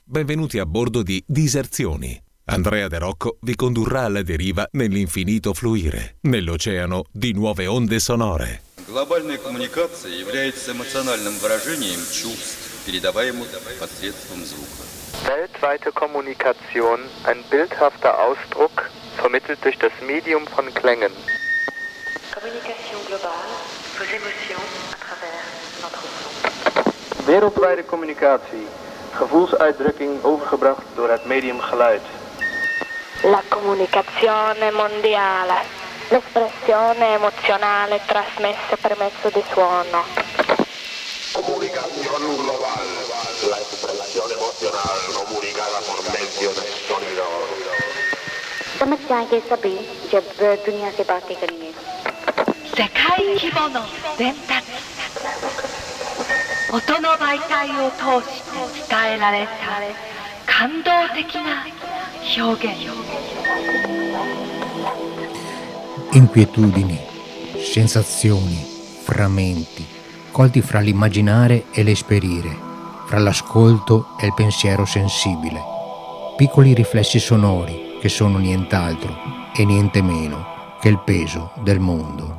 Benvenuti a bordo di Diserzioni. Andrea De Rocco vi condurrà alla deriva nell'infinito fluire, nell'oceano di nuove onde sonore. Глобальная коммуникация является эмоциональным выражением чувств, передаваемых посредством звука. Weltweite Kommunikation, ein bildhafter Ausdruck, vermittelt durch das Medium von Klängen. Communication globale, vos émotions à travers notre son. Wereldwijde communicatie, gevoelsuitdrukking overgebracht door het medium geluid. La comunicazione mondiale, l'espressione emozionale trasmessa per mezzo di suono. Comunicación global, la expresión emocional comunicada por medio del sonido. समझ आगे सभी जब दुनिया से बातें करेंगे. 世界規模の伝達、音の媒体を通して伝えられた感動的な表現。 Inquietudini, sensazioni, frammenti, colti fra l'immaginare e l'esperire, fra l'ascolto e il pensiero sensibile. Piccoli riflessi sonori che sono nient'altro e niente meno che il peso del mondo.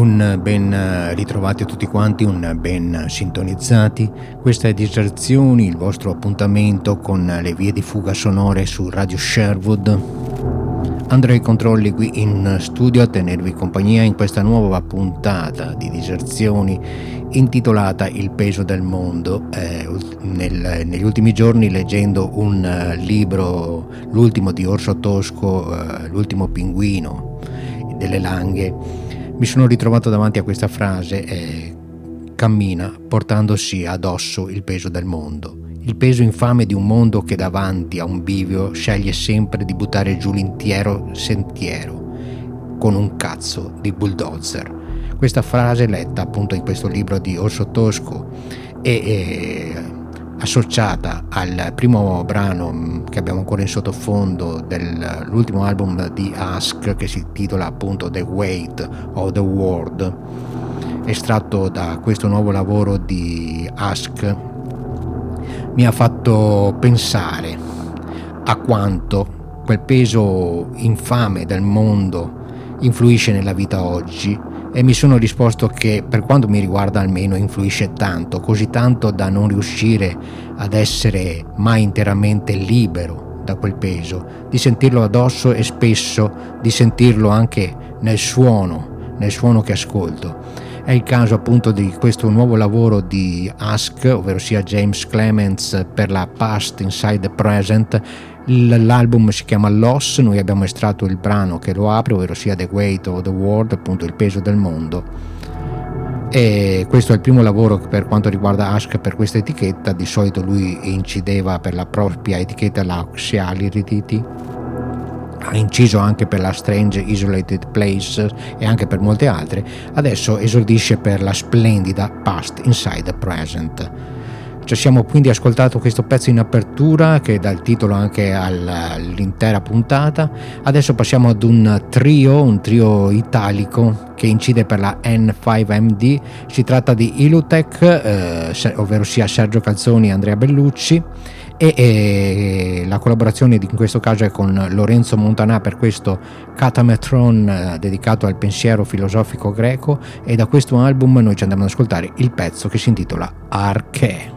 Un ben ritrovati a tutti quanti, un ben sintonizzati. Questa è Diserzioni, il vostro appuntamento con le vie di fuga sonore su Radio Sherwood. Andrei controlli qui in studio a tenervi compagnia in questa nuova puntata di Diserzioni intitolata Il peso del mondo. Negli ultimi giorni, leggendo un libro, l'ultimo di Orso Tosco, L'ultimo pinguino delle Langhe, mi sono ritrovato davanti a questa frase: cammina portandosi addosso il peso del mondo, il peso infame di un mondo che davanti a un bivio sceglie sempre di buttare giù l'intero sentiero con un cazzo di bulldozer. Questa frase, letta appunto in questo libro di Orso Tosco, è associata al primo brano che abbiamo ancora in sottofondo dell'ultimo album di Ask, che si intitola appunto The Weight of the World. Estratto da questo nuovo lavoro di Ask, mi ha fatto pensare a quanto quel peso infame del mondo influisce nella vita oggi, e mi sono risposto che, per quanto mi riguarda almeno, influisce tanto, così tanto da non riuscire ad essere mai interamente libero da quel peso, di sentirlo addosso e spesso di sentirlo anche nel suono che ascolto. È il caso appunto di questo nuovo lavoro di Ask, ovvero sia James Clements, per la Past Inside the Present. L'album si chiama Loss, noi abbiamo estratto il brano che lo apre, ovvero sia The Weight of the World, appunto il peso del mondo. E questo è il primo lavoro per quanto riguarda Ask per questa etichetta. Di solito lui incideva per la propria etichetta, la Oxyality, ha inciso anche per la Strange Isolated Place e anche per molte altre. Adesso esordisce per la splendida Past Inside the Present. Ci siamo quindi ascoltato questo pezzo in apertura che dà il titolo anche all'intera puntata. Adesso passiamo ad un trio italico che incide per la N5MD. Si tratta di Ilutech, ovvero sia Sergio Calzoni e Andrea Bellucci, e la collaborazione in questo caso è con Lorenzo Montanà per questo Katametron dedicato al pensiero filosofico greco, e da questo album noi ci andiamo ad ascoltare il pezzo che si intitola Arche.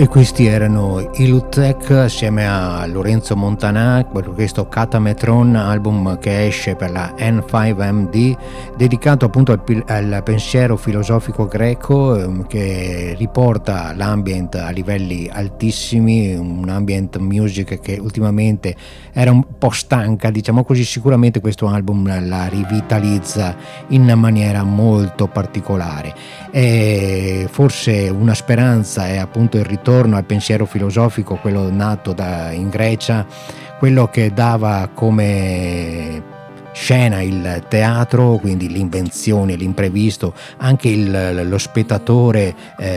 E questi erano i Lutek assieme a Lorenzo Montanà, questo Katametron, album che esce per la N5MD, dedicato appunto al pensiero filosofico greco, che riporta l'ambient a livelli altissimi, un ambient music che ultimamente era un po' stanca, diciamo così. Sicuramente questo album la rivitalizza in maniera molto particolare, e forse una speranza è appunto il ritorno al pensiero filosofico, quello nato in Grecia, quello che dava come scena il teatro, quindi l'invenzione, l'imprevisto. Anche lo spettatore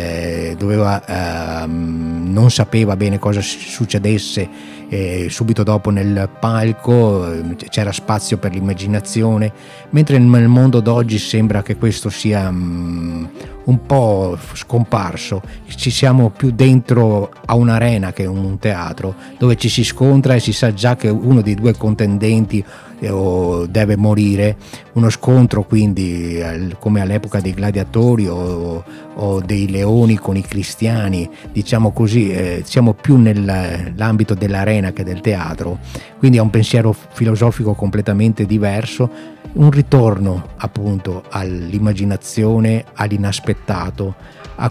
non sapeva bene cosa succedesse subito dopo nel palco, c'era spazio per l'immaginazione, mentre nel mondo d'oggi sembra che questo sia un po' scomparso. Ci siamo più dentro a un'arena che un teatro, dove ci si scontra e si sa già che uno dei due contendenti deve morire, uno scontro quindi come all'epoca dei gladiatori o dei leoni con i cristiani, diciamo così. Siamo più nell'ambito dell'arena che del teatro, quindi è un pensiero filosofico completamente diverso, un ritorno appunto all'immaginazione, all'inaspettato, a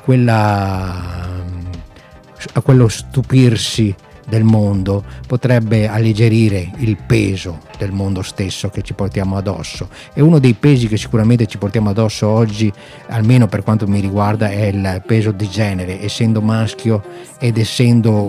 quello stupirsi del mondo. Potrebbe alleggerire il peso del mondo stesso che ci portiamo addosso, e uno dei pesi che sicuramente ci portiamo addosso oggi, almeno per quanto mi riguarda, è il peso di genere. Essendo maschio ed essendo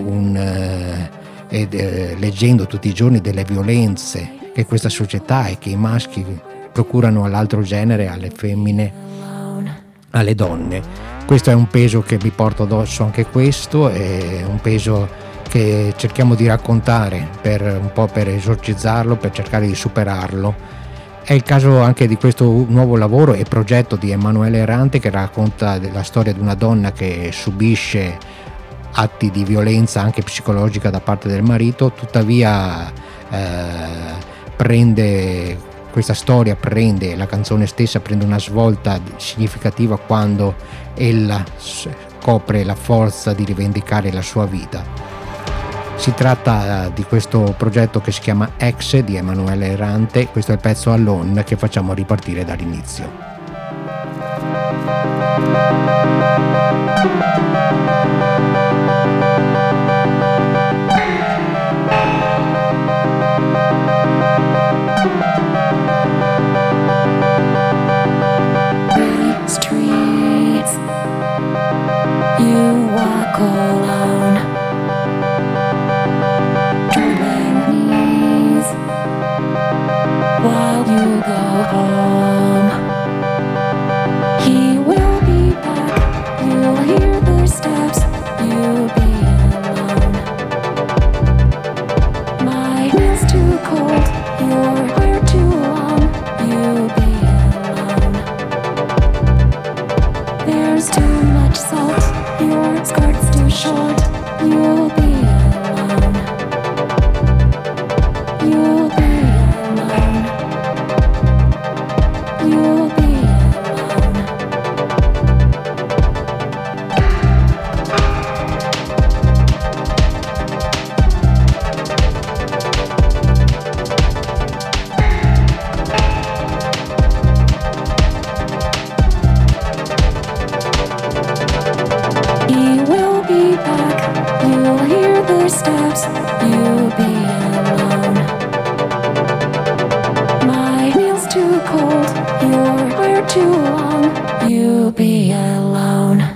leggendo tutti i giorni delle violenze che questa società e che i maschi procurano all'altro genere, alle femmine, alle donne, questo è un peso che mi porto addosso. Anche questo è un peso che cerchiamo di raccontare un po' per esorcizzarlo, per cercare di superarlo. È il caso anche di questo nuovo lavoro e progetto di Emanuele Errante, che racconta la storia di una donna che subisce atti di violenza anche psicologica da parte del marito. Tuttavia la canzone stessa prende una svolta significativa quando ella scopre la forza di rivendicare la sua vita. Si tratta di questo progetto che si chiama Ex di Emanuele Errante. Questo è il pezzo Alone che facciamo ripartire dall'inizio. Streets, you walk alone. While you go home, he will be back. You'll hear their steps. You'll be alone. My wheel's too cold. Your hair too long. You'll be alone. There's too much salt. Your skirt's too short. You'll be alone. You'll be alone. You'll be alone. He will be back. You'll hear their steps. You'll be alone. My wheel's too cold. Your hair too long. You'll be alone.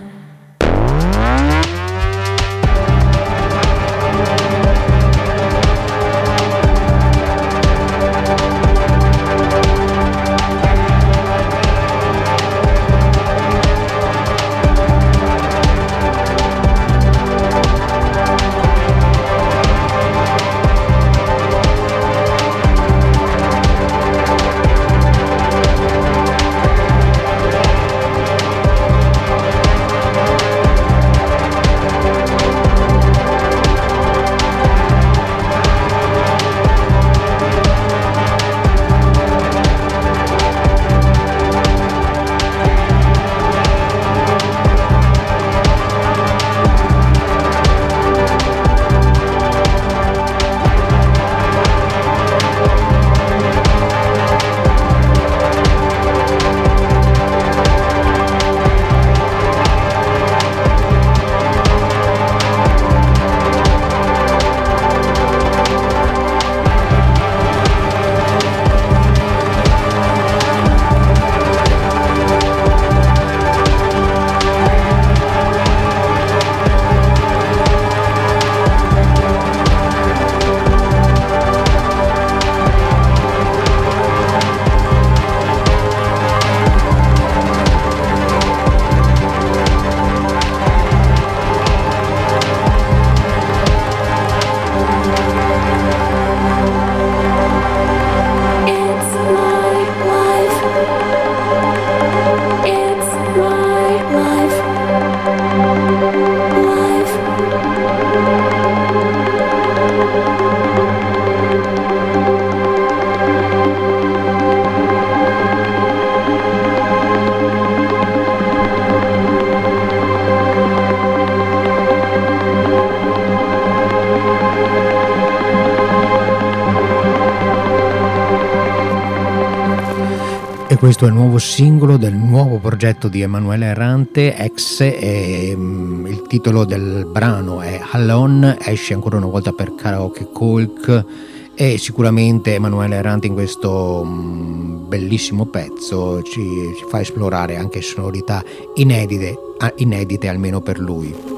questo è il nuovo singolo del nuovo progetto di Emanuele Errante, Ex, e il titolo del brano è Alone, esce ancora una volta per Karaoke Colk, e sicuramente Emanuele Errante in questo bellissimo pezzo ci fa esplorare anche sonorità inedite almeno per lui.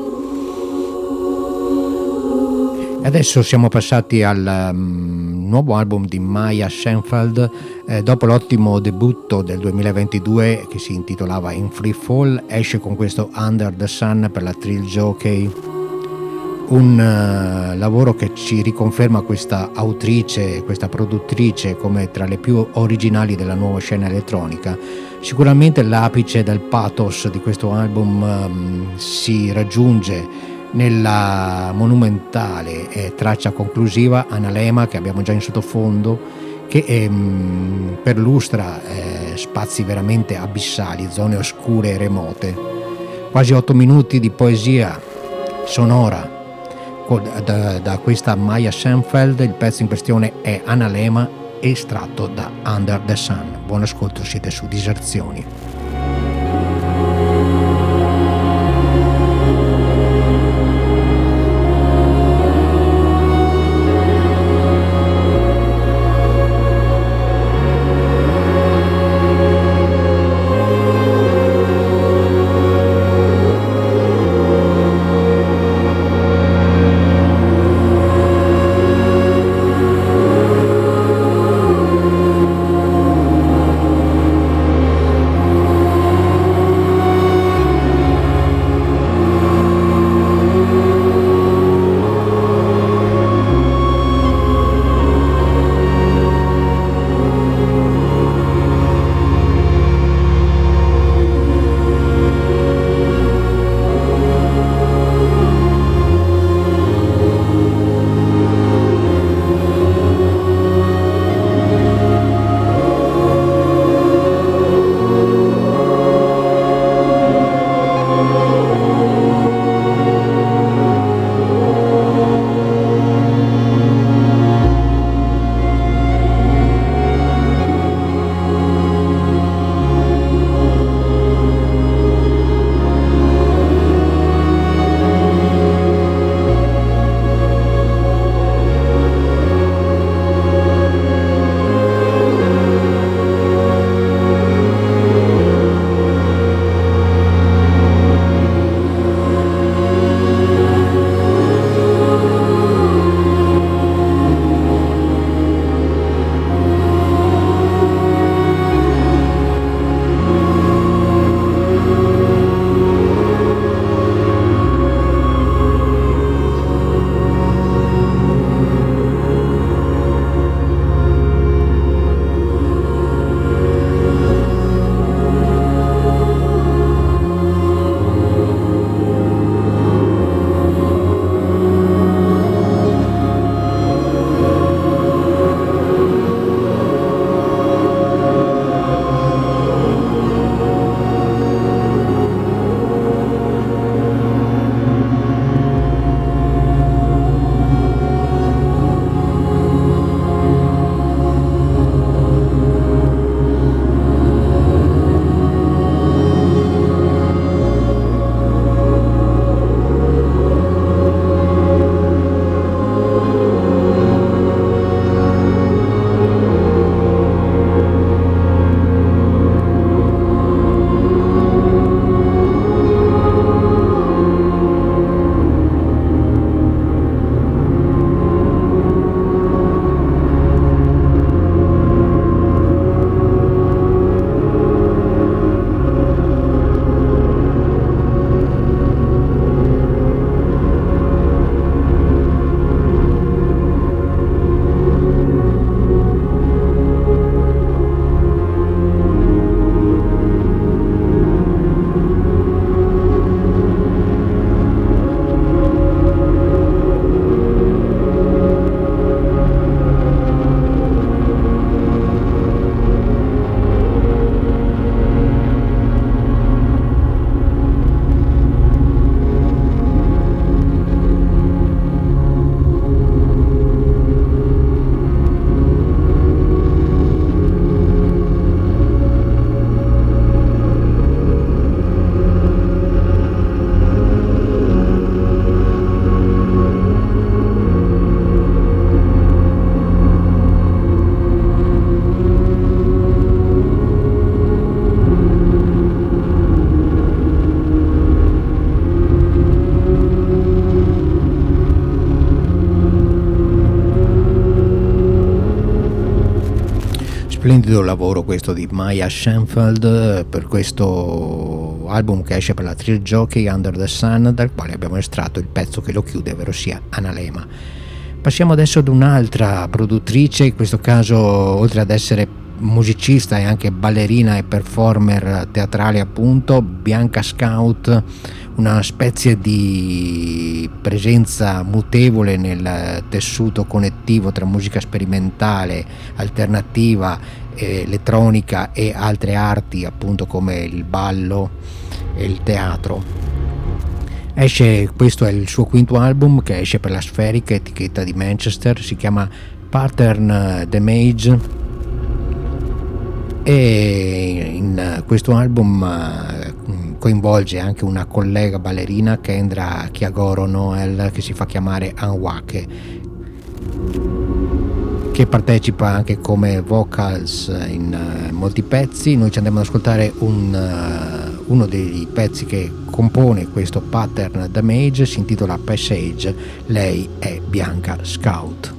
Adesso siamo passati al nuovo album di Maya Schenfeld, dopo l'ottimo debutto del 2022 che si intitolava In Free Fall, esce con questo Under the Sun per la Thrill Jockey, un lavoro che ci riconferma questa autrice, questa produttrice come tra le più originali della nuova scena elettronica. Sicuramente l'apice del pathos di questo album si raggiunge nella monumentale traccia conclusiva Analema, che abbiamo già in sottofondo, che perlustra spazi veramente abissali, zone oscure e remote. Quasi 8 minuti di poesia sonora da questa Maya Schenfeld. Il pezzo in questione è Analema, estratto da Under the Sun. Buon ascolto, siete su Diserzioni. Splendido lavoro questo di Maya Schenfeld per questo album che esce per la Thrill Jockey, Under the Sun, dal quale abbiamo estratto il pezzo che lo chiude, ovvero sia Analema. Passiamo adesso ad un'altra produttrice, in questo caso oltre ad essere musicista è anche ballerina e performer teatrale, appunto, Bianca Scout, una specie di presenza mutevole nel tessuto connettivo tra musica sperimentale, alternativa, elettronica e altre arti, appunto come il ballo e il teatro. Questo è il suo quinto album che esce per la Spheric, etichetta di Manchester, si chiama Pattern Damage, e in questo album coinvolge anche una collega ballerina, Kendra Kiagoro Noel, che si fa chiamare Anwake, che partecipa anche come vocals in molti pezzi. Noi ci andiamo ad ascoltare uno dei pezzi che compone questo Pattern Damage, si intitola Passage. Lei è Bianca Scout.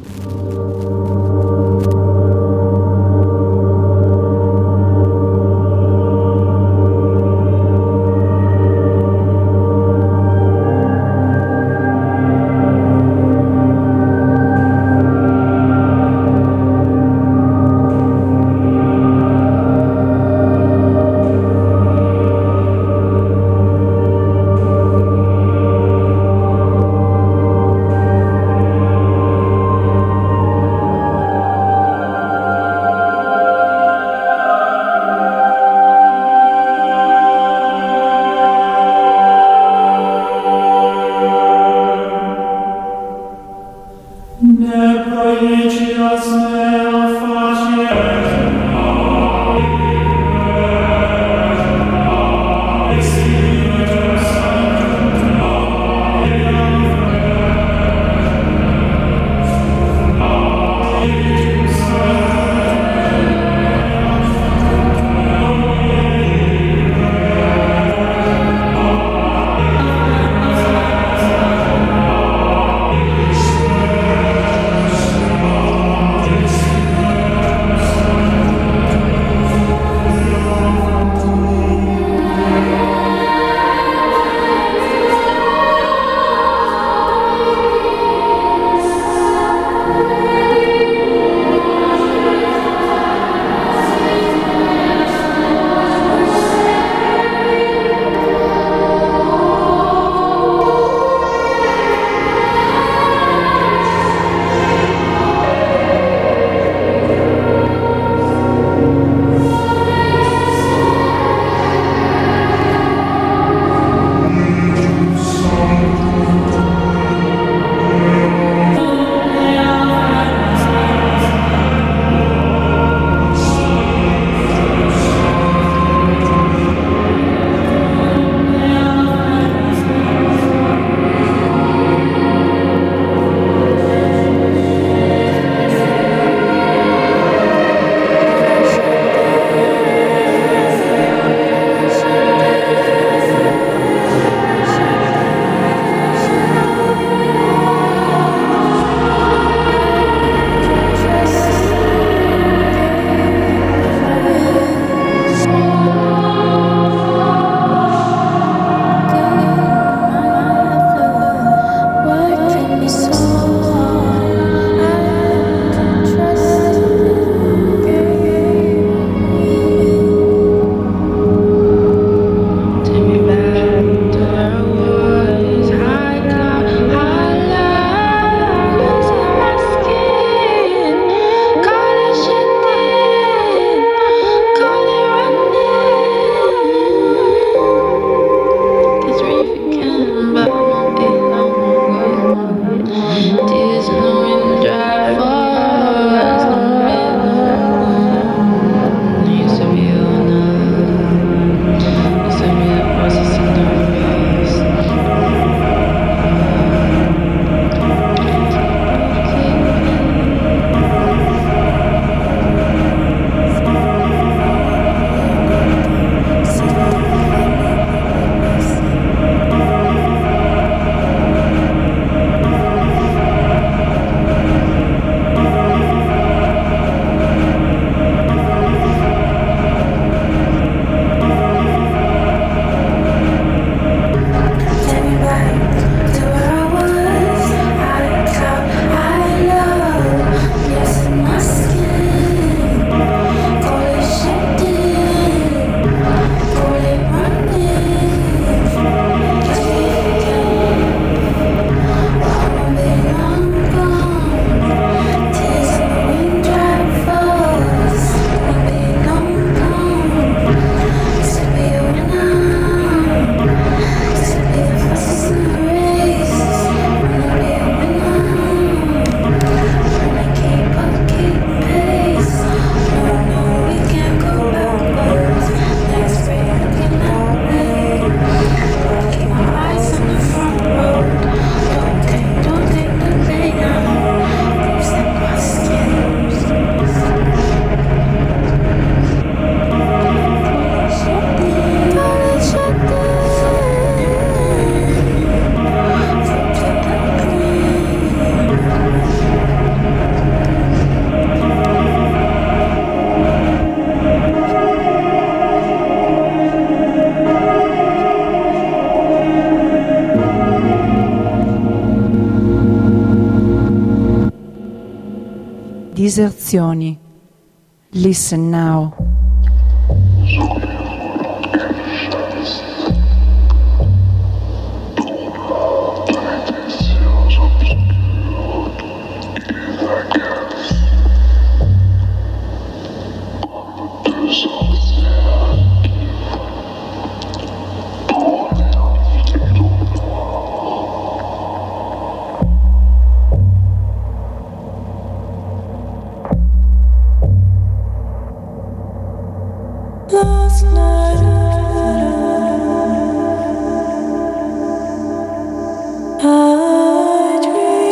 Diserzioni. Listen now. Last night I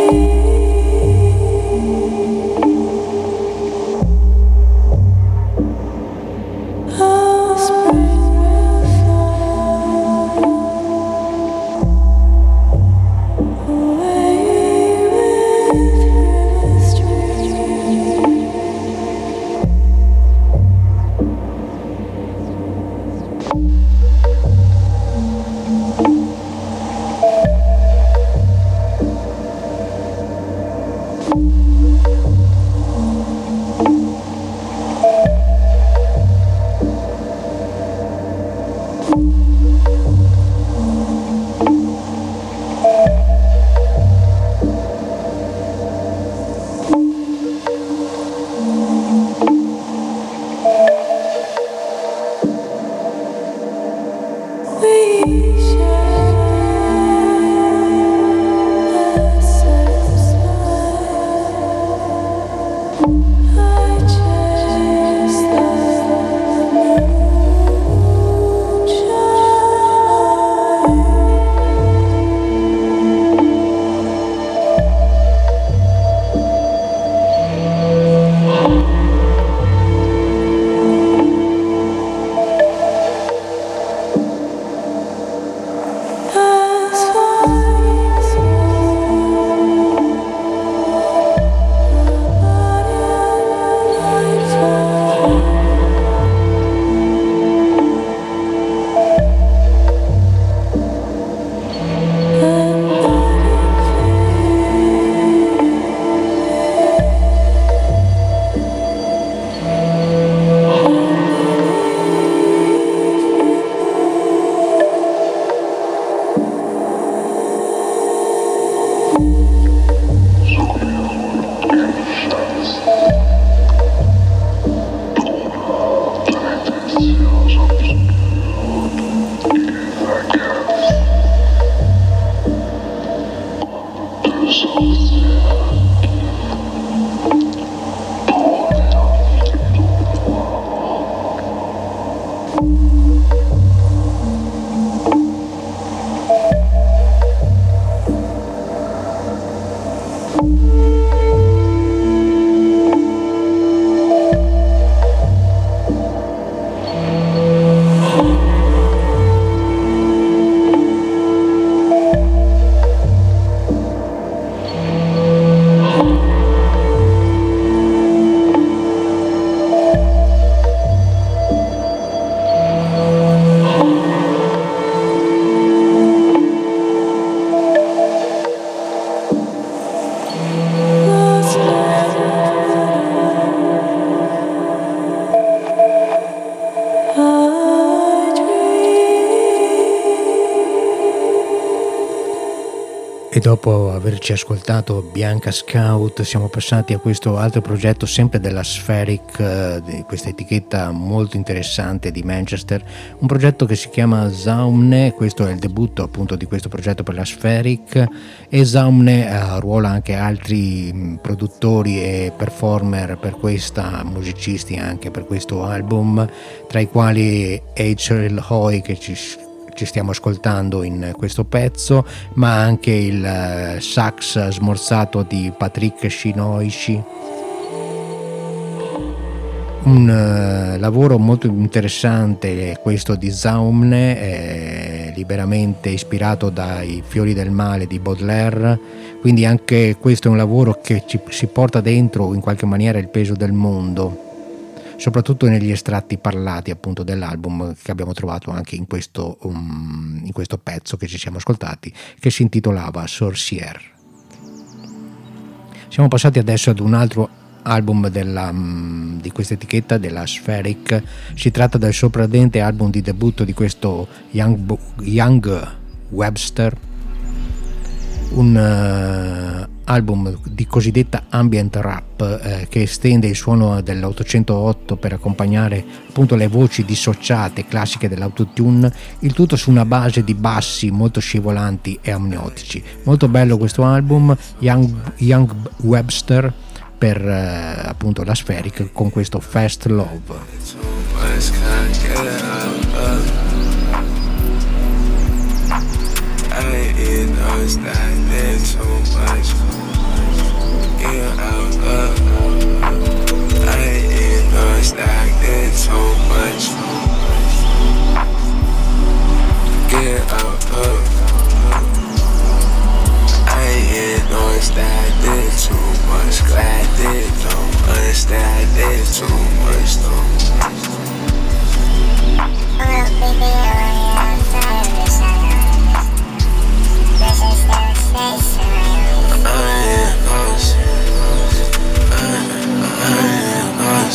dreamed how spring will fall away with river stream. E dopo averci ascoltato Bianca Scout siamo passati a questo altro progetto sempre della Spheric, di questa etichetta molto interessante di Manchester, un progetto che si chiama Zaumne. Questo è il debutto appunto di questo progetto per la Spheric, e Zaumne arruola anche altri produttori e performer per questa, musicisti anche per questo album, tra i quali H.L. Hoy che ci stiamo ascoltando in questo pezzo, ma anche il sax smorzato di Patrick Shinoishi. Un lavoro molto interessante questo di Zaumne, liberamente ispirato dai Fiori del male di Baudelaire, quindi anche questo è un lavoro che si porta dentro in qualche maniera il peso del mondo, soprattutto negli estratti parlati appunto dell'album che abbiamo trovato anche in questo pezzo che ci siamo ascoltati, che si intitolava Sorcière. Siamo passati adesso ad un altro album di questa etichetta, della Spheric. Si tratta del sorprendente album di debutto di questo Young Webster, un album di cosiddetta ambient rap che estende il suono dell'808 per accompagnare appunto le voci dissociate classiche dell'autotune, il tutto su una base di bassi molto scivolanti e amniotici. Molto bello questo album, Young Webster, per appunto la Spheric, con questo Fast Love. Glad they don't understand it too much though. Well, baby, I'm tired of this. This is their station. I am us. I am us.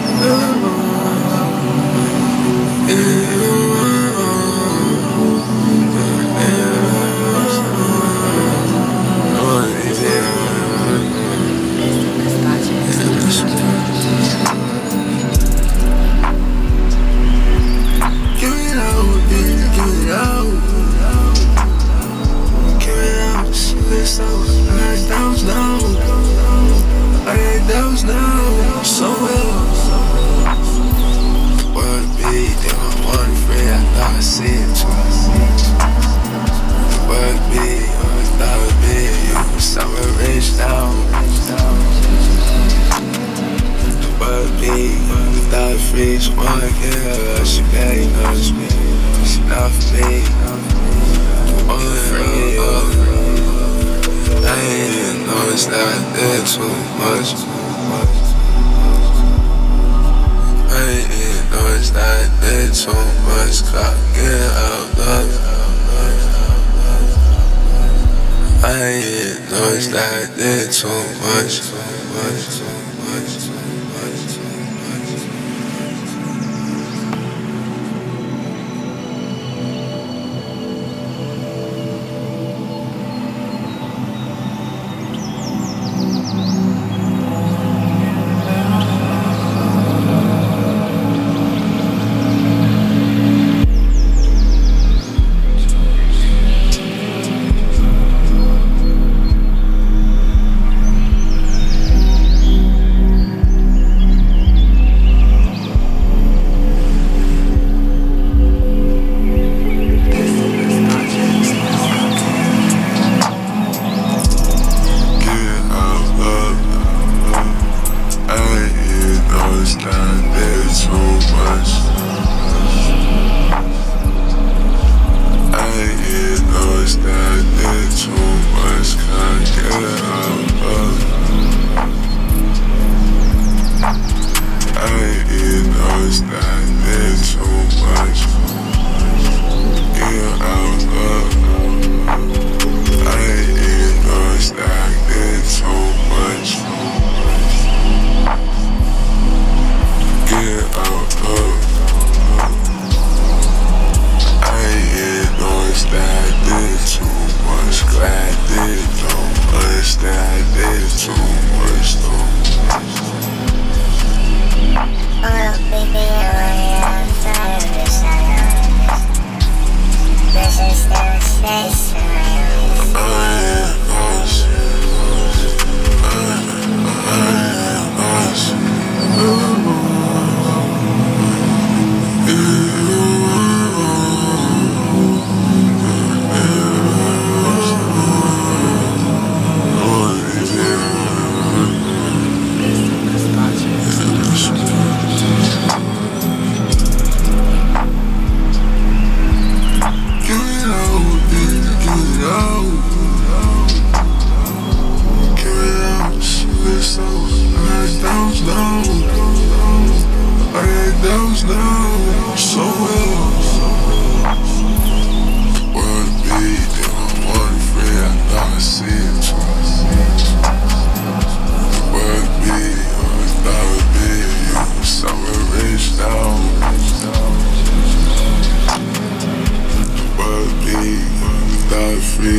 Those now so well. World be doing one free, I thought I see it too. World be, I thought it be you. Somewhere rich now. World be, without a freeze, one girl, she barely knows me. She not for me. I ain't know it's not there too much. I ain't know it's not there too much. Clock get out love. I ain't know it's not there too much.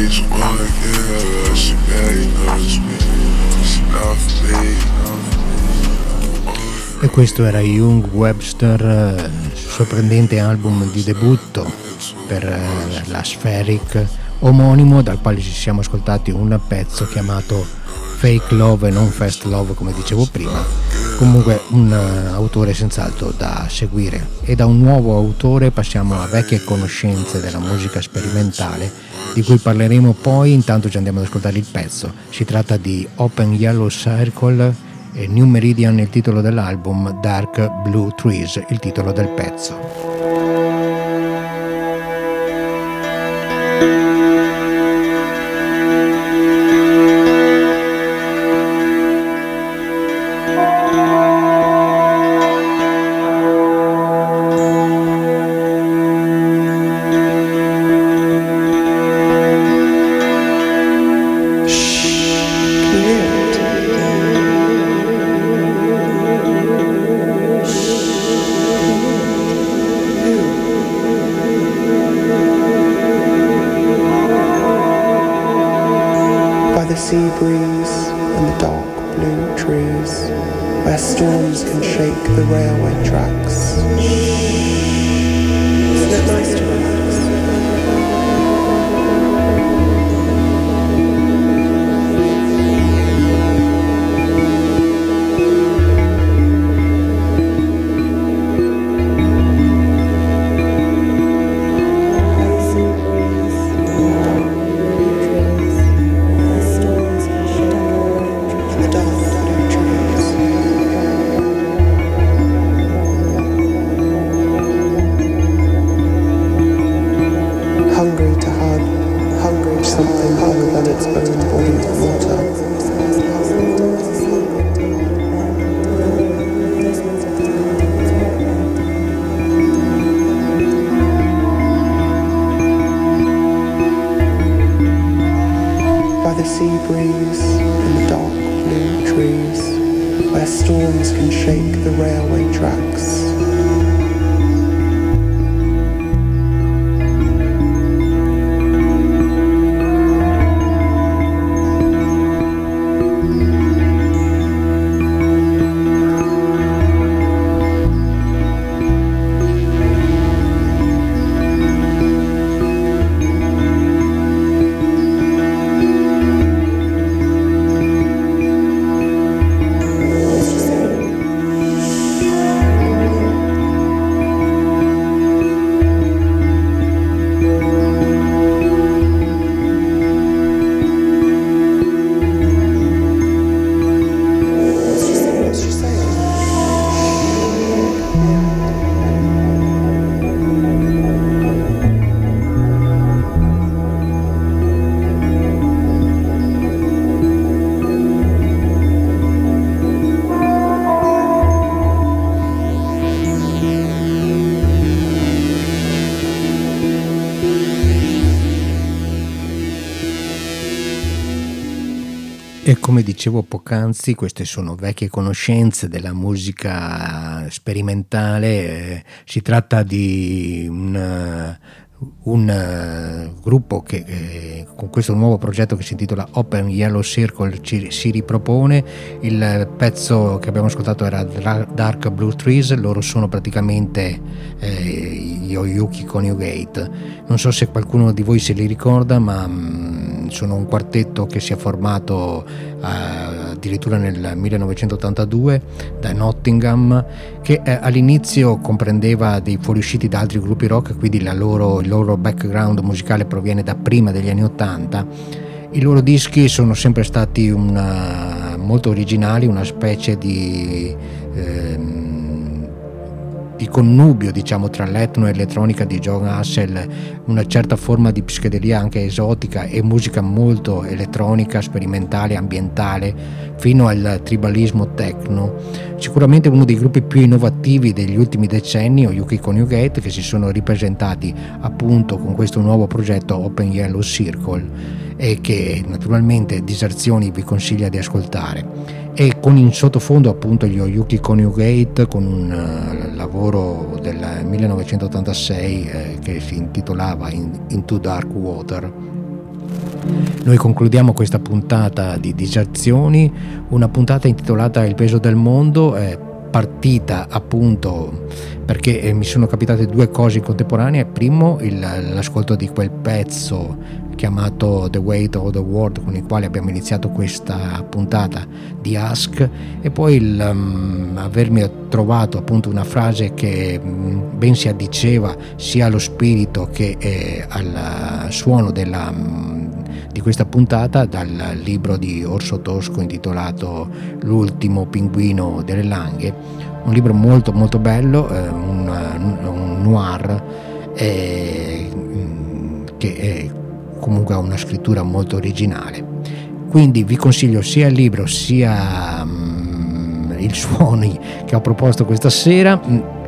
face, one, yeah, she barely knows me. She not for me. E questo era Young Webster, sorprendente album di debutto per la Spheric omonimo, dal quale ci siamo ascoltati un pezzo chiamato Fake Love e Non Fast Love, come dicevo prima. Comunque un autore senz'altro da seguire. E da un nuovo autore passiamo a vecchie conoscenze della musica sperimentale, di cui parleremo poi. Intanto ci andiamo ad ascoltare il pezzo. Si tratta di Open Yellow Circle e New Meridian, il titolo dell'album, Dark Blue Trees, il titolo del pezzo. Sea breeze and the dark blue trees, where storms can shake the railway tracks. Isn't it nice to relax? E come dicevo poc'anzi, queste sono vecchie conoscenze della musica sperimentale. Si tratta di un gruppo che con questo nuovo progetto che si intitola Open Yellow Circle si ripropone. Il pezzo che abbiamo ascoltato era Dark Blue Trees. Loro sono praticamente gli Oyuki Conjugate. Non so se qualcuno di voi se li ricorda, ma sono un quartetto che si è formato addirittura nel 1982 da Nottingham, che all'inizio comprendeva dei fuoriusciti da altri gruppi rock, quindi il loro background musicale proviene da prima degli anni 80. I loro dischi sono sempre stati molto originali, una specie di connubio, diciamo, tra l'etno e l'elettronica di Jon Hassell, una certa forma di psichedelia anche esotica e musica molto elettronica, sperimentale, ambientale, fino al tribalismo techno. Sicuramente uno dei gruppi più innovativi degli ultimi decenni, Oyuki Conjugate, che si sono ripresentati appunto con questo nuovo progetto Open Yellow Circle, e che naturalmente Diserzioni vi consiglia di ascoltare. E con in sottofondo appunto gli Oyuki Conjugate, con un lavoro del 1986 che si intitolava Into Dark Water. Noi concludiamo questa puntata di Diserzioni, una puntata intitolata Il peso del mondo, partita appunto perché mi sono capitate due cose in contemporanea. Primo, l'ascolto di quel pezzo chiamato The Weight of the World, con il quale abbiamo iniziato questa puntata di Ask, e poi avermi trovato appunto una frase che ben si addiceva sia allo spirito che al suono di questa puntata, dal libro di Orso Tosco intitolato L'ultimo pinguino delle Langhe, un libro molto molto bello, un noir che è comunque ha una scrittura molto originale. Quindi vi consiglio sia il libro sia i suoni che ho proposto questa sera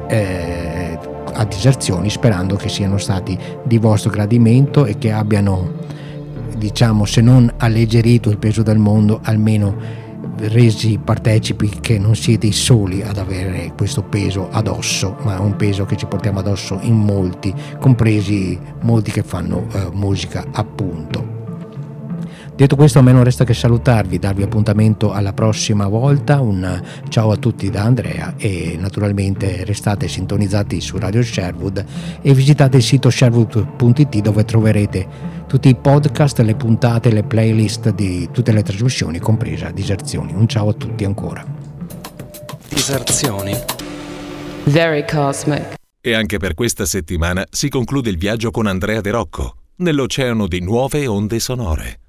a Diserzioni, sperando che siano stati di vostro gradimento e che abbiano, diciamo, se non alleggerito il peso del mondo, almeno resi partecipi che non siete i soli ad avere questo peso addosso, ma è un peso che ci portiamo addosso in molti, compresi molti che fanno musica appunto. Detto questo, a me non resta che salutarvi, darvi appuntamento alla prossima volta. Un ciao a tutti da Andrea e naturalmente restate sintonizzati su Radio Sherwood e visitate il sito sherwood.it, dove troverete tutti i podcast, le puntate, le playlist di tutte le trasmissioni, compresa Diserzioni. Un ciao a tutti ancora. Diserzioni. Very cosmic. E anche per questa settimana si conclude il viaggio con Andrea De Rocco nell'oceano di nuove onde sonore.